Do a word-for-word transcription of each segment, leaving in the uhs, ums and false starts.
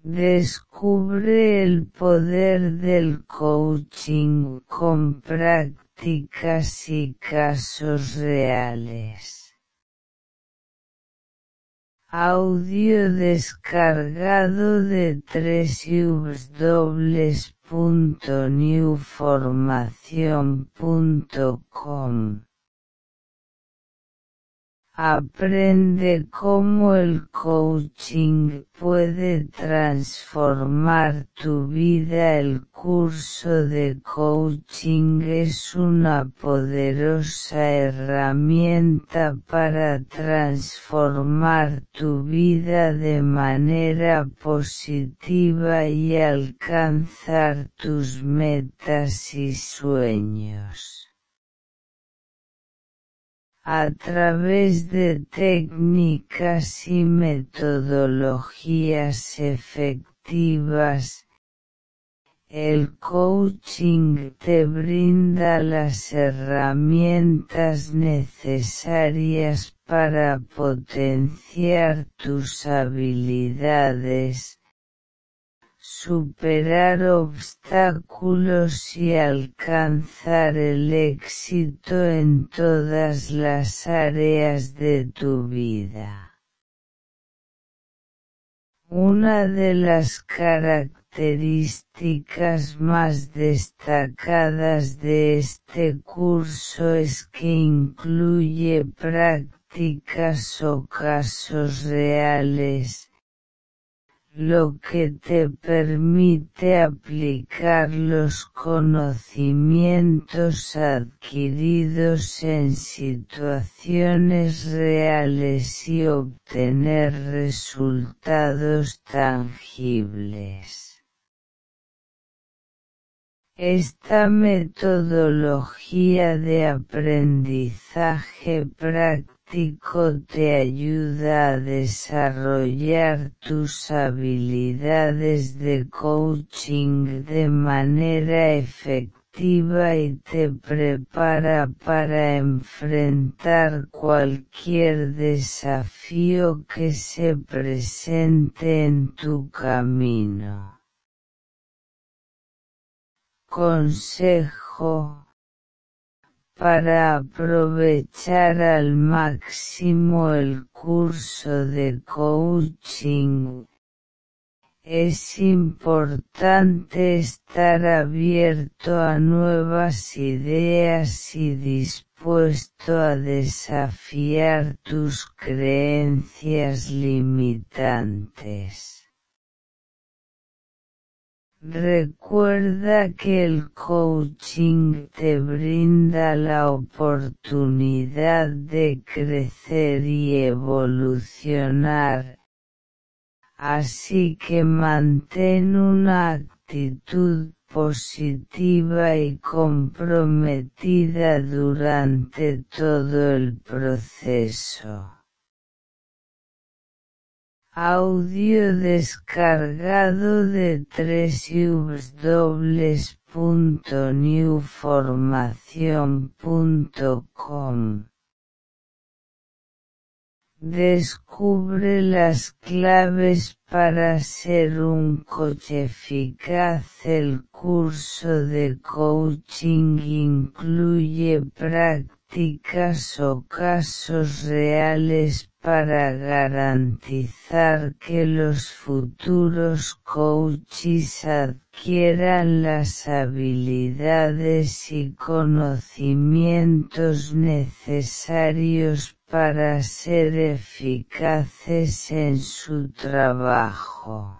Descubre el poder del coaching con prácticas y casos reales. Audio descargado de w w w punto new formación punto com. Aprende cómo el coaching puede transformar tu vida. El curso de coaching es una poderosa herramienta para transformar tu vida de manera positiva y alcanzar tus metas y sueños. A través de técnicas y metodologías efectivas, el coaching te brinda las herramientas necesarias para potenciar tus habilidades, superar obstáculos y alcanzar el éxito en todas las áreas de tu vida. Una de las características más destacadas de este curso es que incluye prácticas o casos reales, lo que te permite aplicar los conocimientos adquiridos en situaciones reales y obtener resultados tangibles. Esta metodología de aprendizaje práctico te ayuda a desarrollar tus habilidades de coaching de manera efectiva y te prepara para enfrentar cualquier desafío que se presente en tu camino. Consejo: para aprovechar al máximo el curso de coaching, es importante estar abierto a nuevas ideas y dispuesto a desafiar tus creencias limitantes. Recuerda que el coaching te brinda la oportunidad de crecer y evolucionar, así que mantén una actitud positiva y comprometida durante todo el proceso. Audio descargado de w w w punto new formación punto com. Descubre las claves para ser un coach eficaz. El curso de coaching incluye prácticas o casos reales para garantizar que los futuros coaches adquieran las habilidades y conocimientos necesarios para ser eficaces en su trabajo.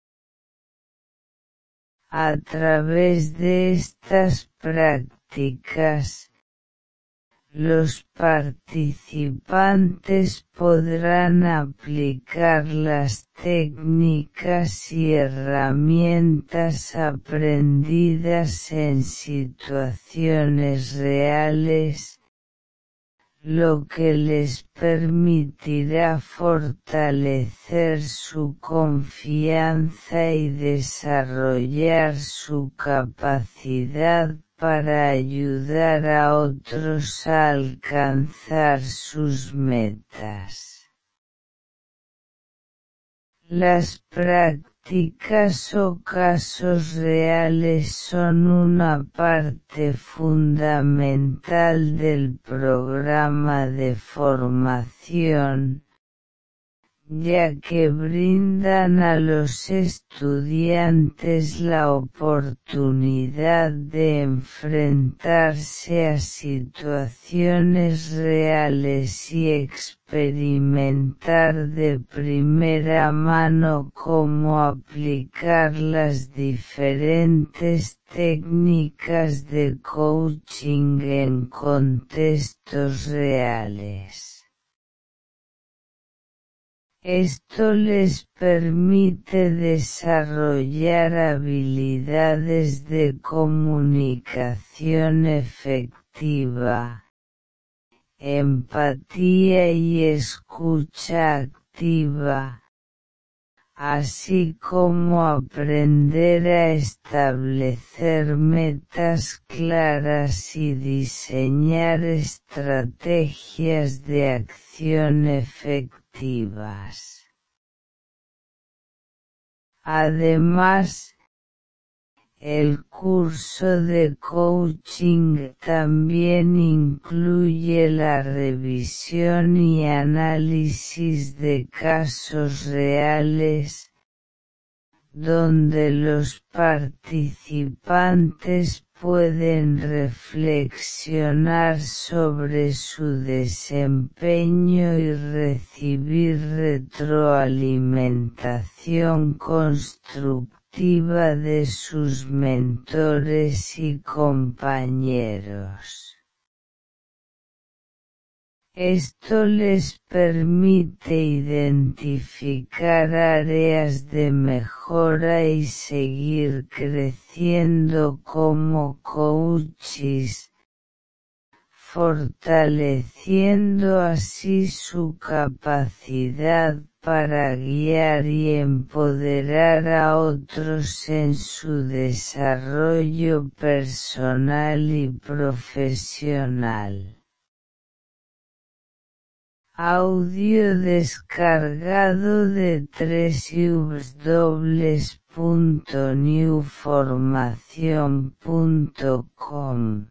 A través de estas prácticas, los participantes podrán aplicar las técnicas y herramientas aprendidas en situaciones reales, lo que les permitirá fortalecer su confianza y desarrollar su capacidad para ayudar a otros a alcanzar sus metas. Las prácticas prácticas o casos reales son una parte fundamental del programa de formación, ya que brindan a los estudiantes la oportunidad de enfrentarse a situaciones reales y experimentar de primera mano cómo aplicar las diferentes técnicas de coaching en contextos reales. Esto les permite desarrollar habilidades de comunicación efectiva, empatía y escucha activa, así como aprender a establecer metas claras y diseñar estrategias de acción efectivas. Además, el curso de coaching también incluye la revisión y análisis de casos reales, donde los participantes pueden reflexionar sobre su desempeño y recibir retroalimentación constructiva de sus mentores y compañeros. Esto les permite identificar áreas de mejora y seguir creciendo como coaches, fortaleciendo así su capacidad para guiar y empoderar a otros en su desarrollo personal y profesional. Audio descargado de doble u doble u doble u punto new formación punto com.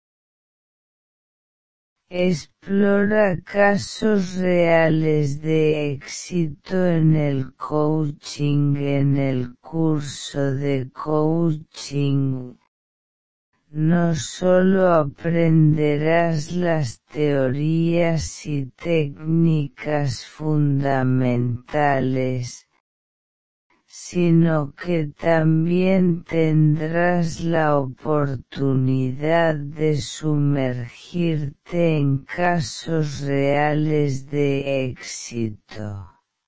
Explora casos reales de éxito en el coaching en el curso de coaching. No solo aprenderás las teorías y técnicas fundamentales, sino que también tendrás la oportunidad de sumergirte en casos reales de éxito.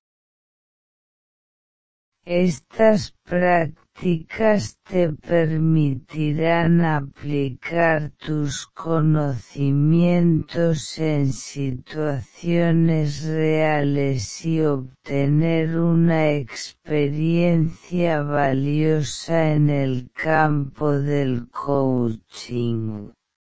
Estas prácticas te permitirán aplicar tus conocimientos en situaciones reales y obtener una experiencia valiosa en el campo del coaching.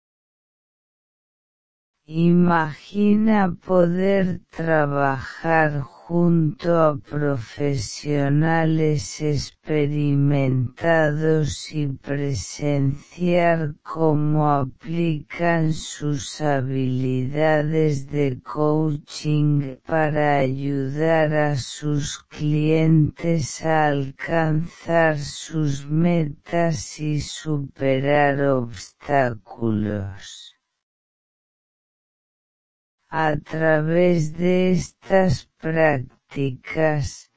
Imagina poder trabajar junto a profesionales experimentados y presenciar cómo aplican sus habilidades de coaching para ayudar a sus clientes a alcanzar sus metas y superar obstáculos. A través de estas prácticas,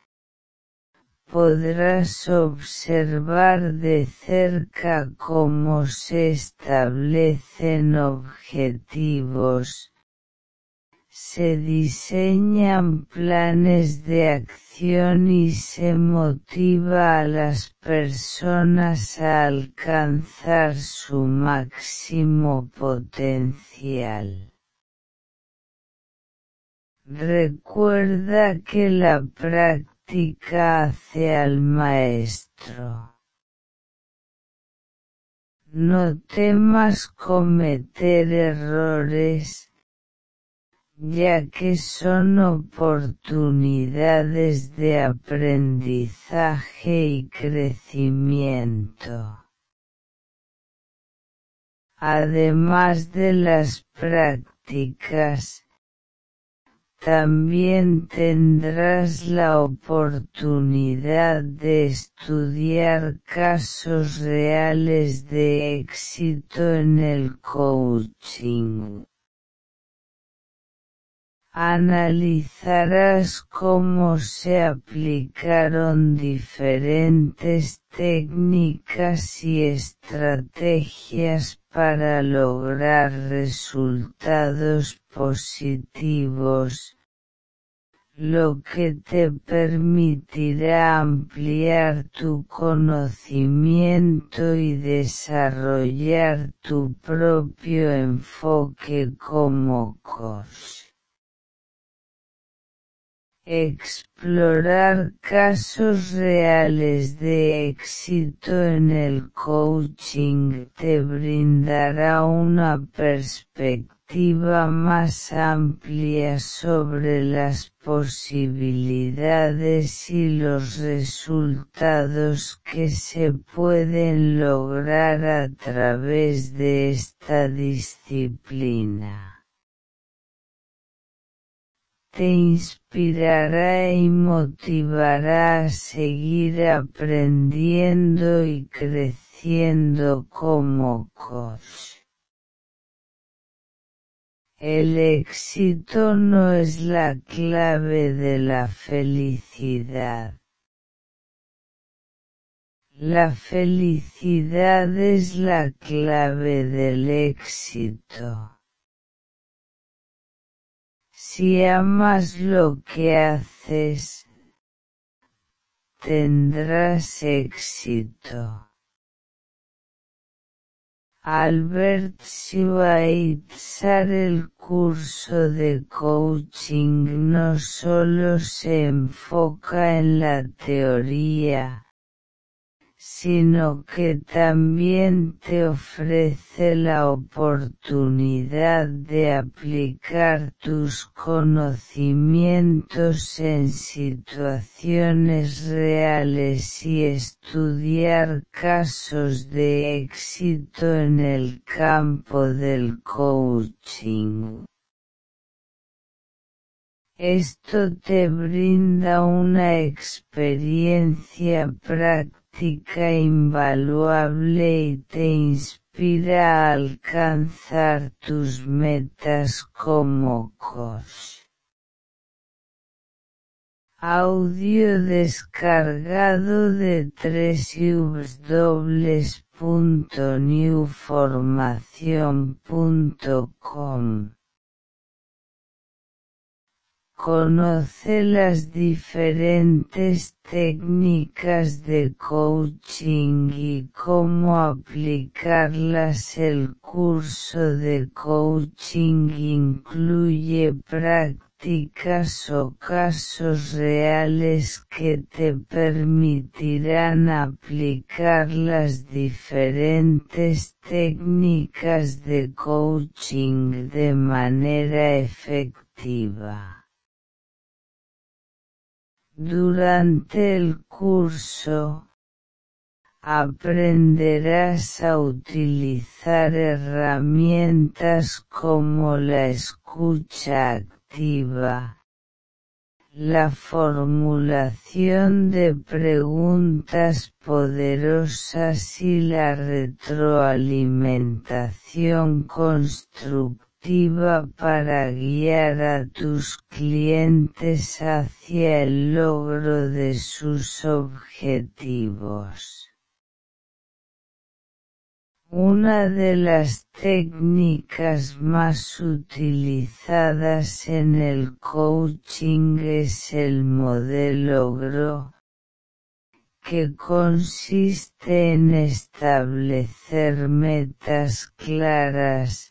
podrás observar de cerca cómo se establecen objetivos, se diseñan planes de acción y se motiva a las personas a alcanzar su máximo potencial. Recuerda que la práctica hace al maestro. No temas cometer errores. ya que son oportunidades de aprendizaje y crecimiento. Además de las prácticas, también tendrás la oportunidad de estudiar casos reales de éxito en el coaching. Analizarás cómo se aplicaron diferentes técnicas y estrategias para lograr resultados positivos, lo que te permitirá ampliar tu conocimiento y desarrollar tu propio enfoque como coach. Explorar casos reales de éxito en el coaching te brindará una perspectiva más amplia sobre las posibilidades y los resultados que se pueden lograr a través de esta disciplina. Te inspirará y motivará a seguir aprendiendo y creciendo como coach. El éxito no es la clave de la felicidad. La felicidad es la clave del éxito. Si amas lo que haces, tendrás éxito. Albert Schweitzer. El curso de coaching no solo se enfoca en la teoría, sino que también te ofrece la oportunidad de aplicar tus conocimientos en situaciones reales y estudiar casos de éxito en el campo del coaching. Esto te brinda una experiencia práctica invaluable y te inspira a alcanzar tus metas como coach. Audio descargado de doble u doble u doble u punto new formación punto com. Conoce las diferentes técnicas de coaching y cómo aplicarlas. El curso de coaching incluye prácticas o casos reales que te permitirán aplicar las diferentes técnicas de coaching de manera efectiva. Durante el curso, aprenderás a utilizar herramientas como la escucha activa, la formulación de preguntas poderosas y la retroalimentación constructiva para guiar a tus clientes hacia el logro de sus objetivos. Una de las técnicas más utilizadas en el coaching es el modelo G R O, que consiste en establecer metas claras,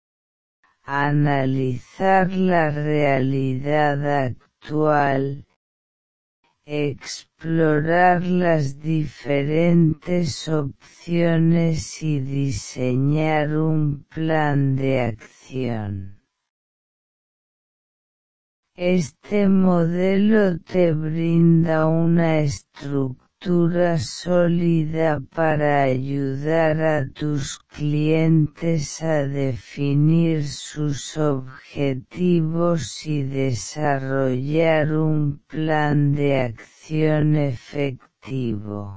analizar la realidad actual, explorar las diferentes opciones y diseñar un plan de acción. Este modelo te brinda una estructura sólida para ayudar a tus clientes a definir sus objetivos y desarrollar un plan de acción efectivo.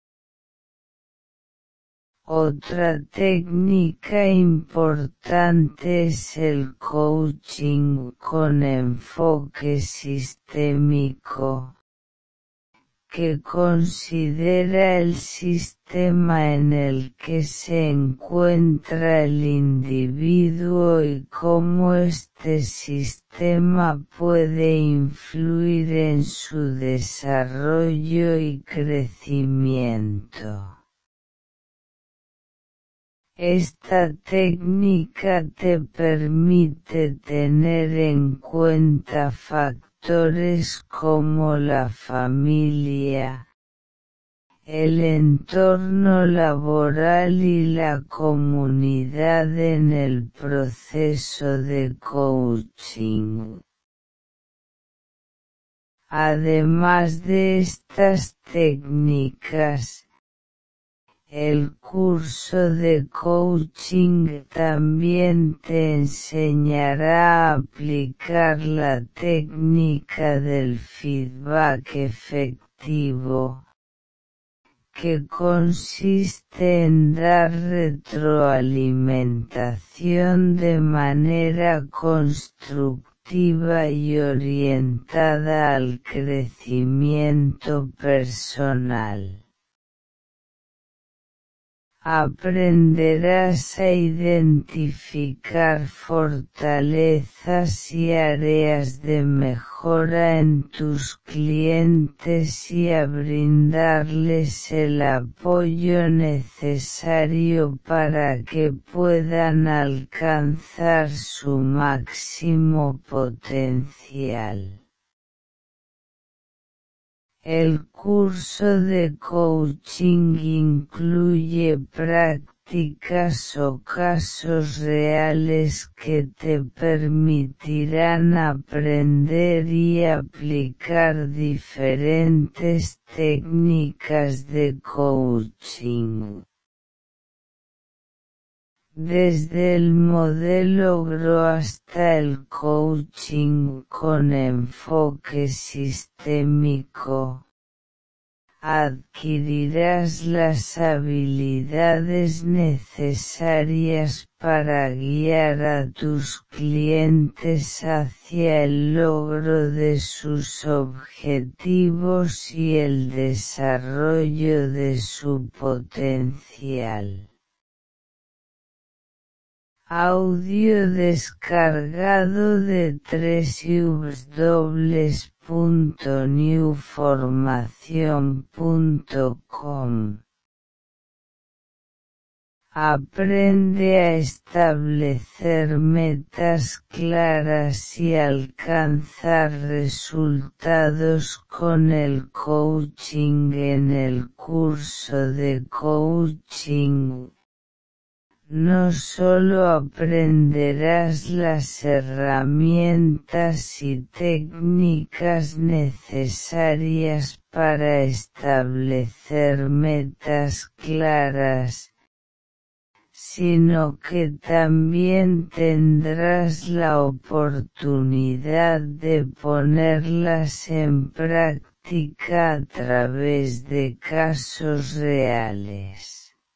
Otra técnica importante es el coaching con enfoque sistémico, que considera el sistema en el que se encuentra el individuo y cómo este sistema puede influir en su desarrollo y crecimiento. Esta técnica te permite tener en cuenta factores como la familia, el entorno laboral y la comunidad en el proceso de coaching. Además de estas técnicas, el curso de coaching también te enseñará a aplicar la técnica del feedback efectivo, que consiste en dar retroalimentación de manera constructiva y orientada al crecimiento personal. Aprenderás a identificar fortalezas y áreas de mejora en tus clientes y a brindarles el apoyo necesario para que puedan alcanzar su máximo potencial. El curso de coaching incluye prácticas o casos reales que te permitirán aprender y aplicar diferentes técnicas de coaching. Desde el modelo G R O hasta el coaching con enfoque sistémico, adquirirás las habilidades necesarias para guiar a tus clientes hacia el logro de sus objetivos y el desarrollo de su potencial. Audio descargado de doble u doble u doble u punto new formación punto com. Aprende a establecer metas claras y alcanzar resultados con el coaching en el curso de coaching. No solo aprenderás las herramientas y técnicas necesarias para establecer metas claras, sino que también tendrás la oportunidad de ponerlas en práctica a través de casos reales.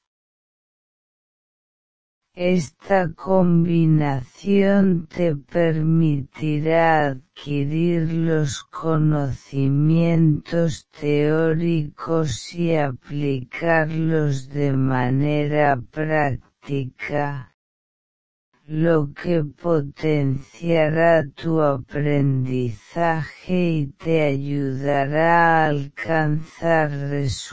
Esta combinación te permitirá adquirir los conocimientos teóricos y aplicarlos de manera práctica, lo que potenciará tu aprendizaje y te ayudará a alcanzar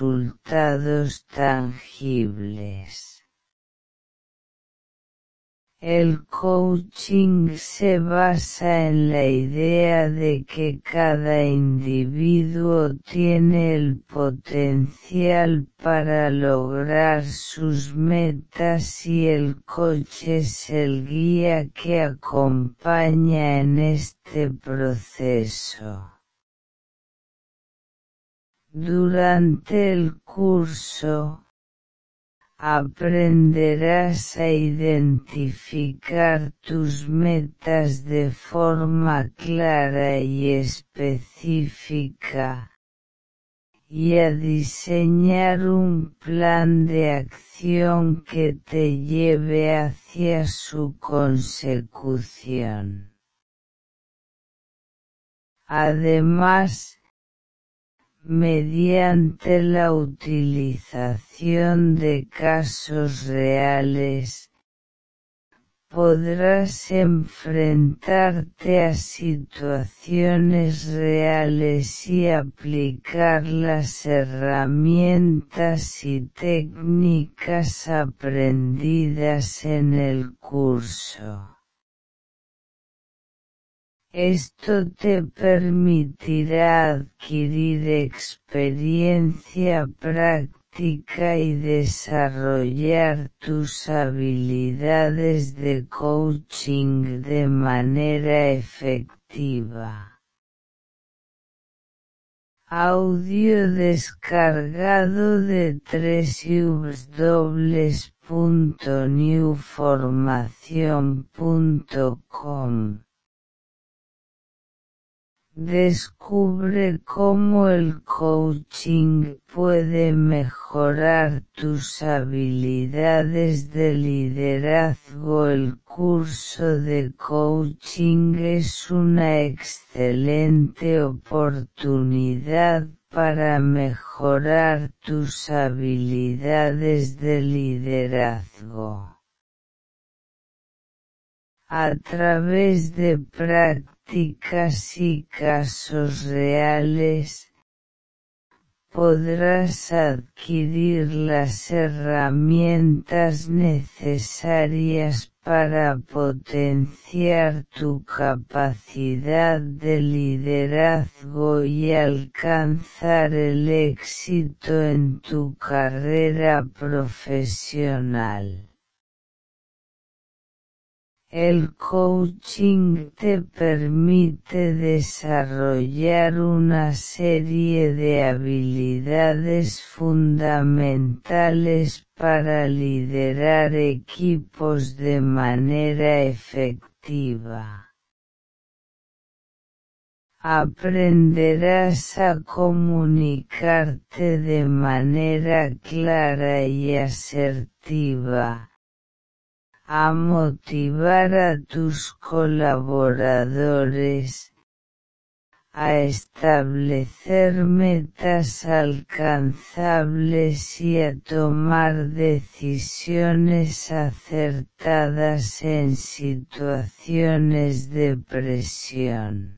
resultados tangibles. El coaching se basa en la idea de que cada individuo tiene el potencial para lograr sus metas y el coach es el guía que acompaña en este proceso. Durante el curso, aprenderás a identificar tus metas de forma clara y específica, y a diseñar un plan de acción que te lleve hacia su consecución. Además, mediante la utilización de casos reales, podrás enfrentarte a situaciones reales y aplicar las herramientas y técnicas aprendidas en el curso. Esto te permitirá adquirir experiencia práctica y desarrollar tus habilidades de coaching de manera efectiva. Audio descargado de doble u doble u doble u punto new formación punto com. Descubre cómo el coaching puede mejorar tus habilidades de liderazgo. El curso de coaching es una excelente oportunidad para mejorar tus habilidades de liderazgo. A través de prácticas y casos reales, podrás adquirir las herramientas necesarias para potenciar tu capacidad de liderazgo y alcanzar el éxito en tu carrera profesional. El coaching te permite desarrollar una serie de habilidades fundamentales para liderar equipos de manera efectiva. Aprenderás a comunicarte de manera clara y asertiva, a motivar a tus colaboradores, a establecer metas alcanzables y a tomar decisiones acertadas en situaciones de presión.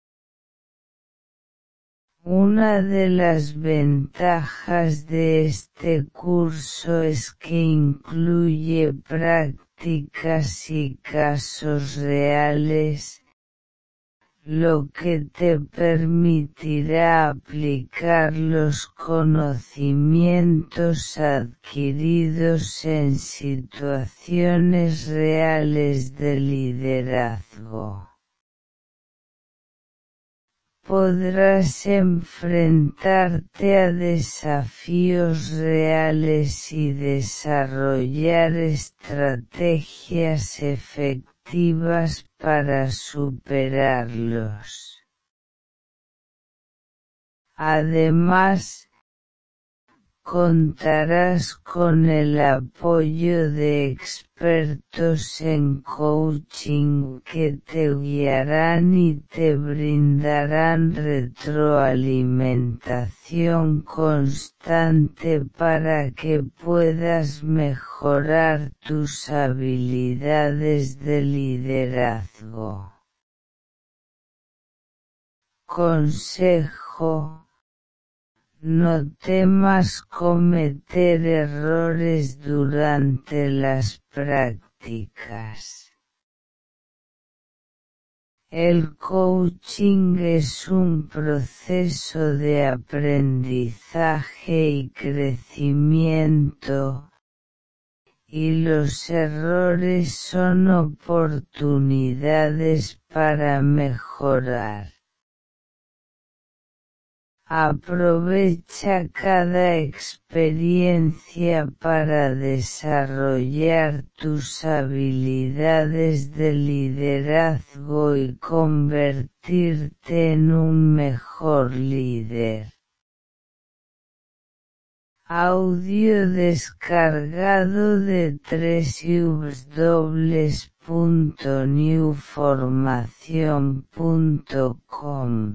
Una de las ventajas de este curso es que incluye prácticas y casos reales, lo que te permitirá aplicar los conocimientos adquiridos en situaciones reales de liderazgo. Podrás enfrentarte a desafíos reales y desarrollar estrategias efectivas para superarlos. Además, contarás con el apoyo de expertos en coaching que te guiarán y te brindarán retroalimentación constante para que puedas mejorar tus habilidades de liderazgo. Consejo: no temas cometer errores durante las prácticas. prácticas. El coaching es un proceso de aprendizaje y crecimiento, y los errores son oportunidades para mejorar. Aprovecha cada experiencia para desarrollar tus habilidades de liderazgo y convertirte en un mejor líder. Audio descargado de doble u doble u doble u punto new formación punto com.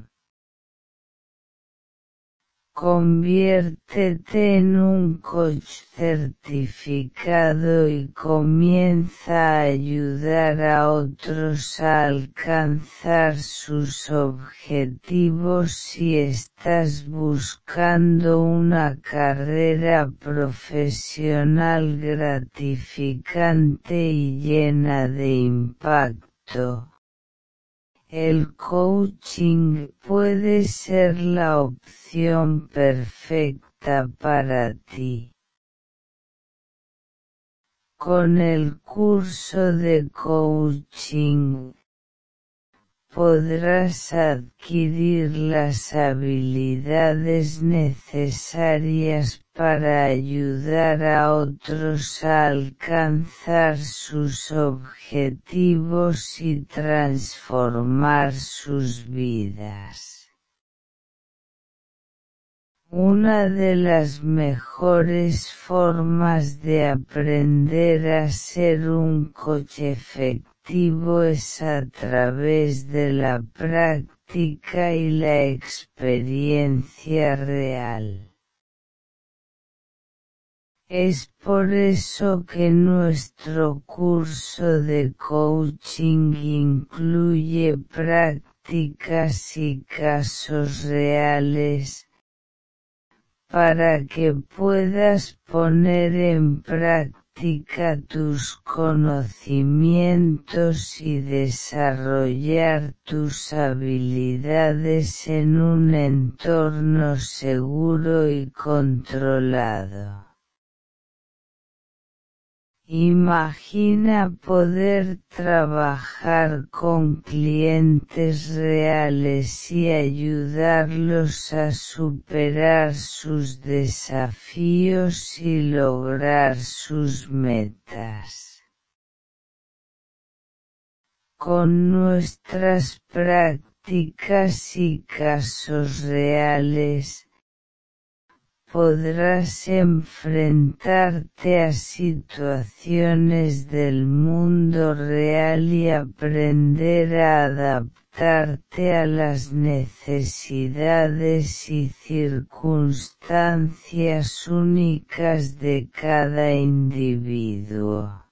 Conviértete en un coach certificado y comienza a ayudar a otros a alcanzar sus objetivos si estás buscando una carrera profesional gratificante y llena de impacto. El coaching puede ser la opción perfecta para ti. Con el curso de coaching, podrás adquirir las habilidades necesarias para ayudar a otros a alcanzar sus objetivos y transformar sus vidas. Una de las mejores formas de aprender a ser un coach efectivo es a través de la práctica y la experiencia real. Es por eso que nuestro curso de coaching incluye prácticas y casos reales, para que puedas poner en práctica tus conocimientos y desarrollar tus habilidades en un entorno seguro y controlado. Imagina poder trabajar con clientes reales y ayudarlos a superar sus desafíos y lograr sus metas. Con nuestras prácticas y casos reales, podrás enfrentarte a situaciones del mundo real y aprender a adaptarte a las necesidades y circunstancias únicas de cada individuo.